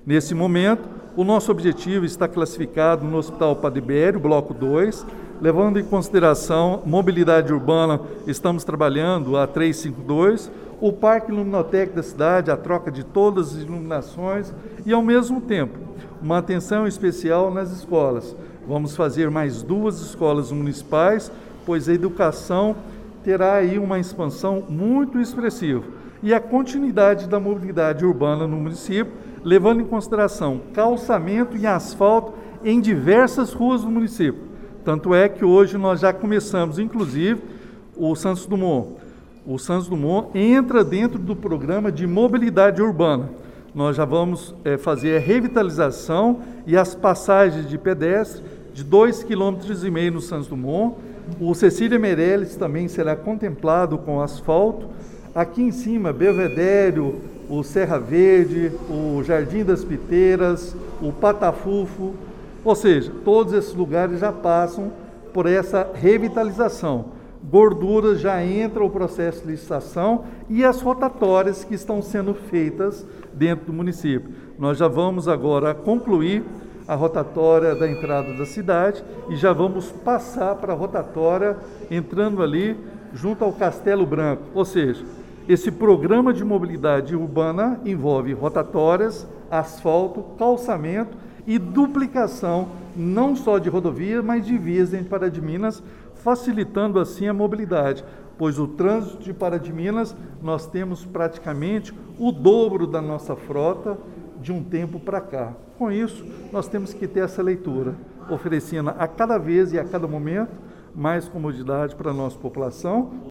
Nesse momento, o nosso objetivo está classificado no Hospital Padre Ibério, bloco 2, levando em consideração mobilidade urbana, estamos trabalhando a 352, o Parque Luminoteca da cidade, a troca de todas as iluminações e, ao mesmo tempo, uma atenção especial nas escolas. Vamos fazer mais 2 escolas municipais, pois a educação terá aí uma expansão muito expressiva. E a continuidade da mobilidade urbana no município, levando em consideração calçamento e asfalto em diversas ruas do município. Tanto é que hoje nós já começamos, inclusive, o Santos Dumont. O Santos Dumont entra dentro do programa de mobilidade urbana. Nós já vamos fazer a revitalização e as passagens de pedestre de 2,5 km no Santos Dumont. O Cecília Meirelles também será contemplado com asfalto. Aqui em cima, Belvedério, o Serra Verde, o Jardim das Piteiras, o Patafufo, ou seja, todos esses lugares já passam por essa revitalização. Gorduras já entra o processo de licitação e as rotatórias que estão sendo feitas dentro do município. Nós já vamos agora concluir a rotatória da entrada da cidade e já vamos passar para a rotatória entrando ali junto ao Castelo Branco, ou seja, esse programa de mobilidade urbana envolve rotatórias, asfalto, calçamento e duplicação não só de rodovia, mas de vias dentro de Pará de Minas, facilitando assim a mobilidade, pois o trânsito de Pará de Minas nós temos praticamente o dobro da nossa frota de um tempo para cá. Com isso, nós temos que ter essa leitura, oferecendo a cada vez e a cada momento mais comodidade para a nossa população.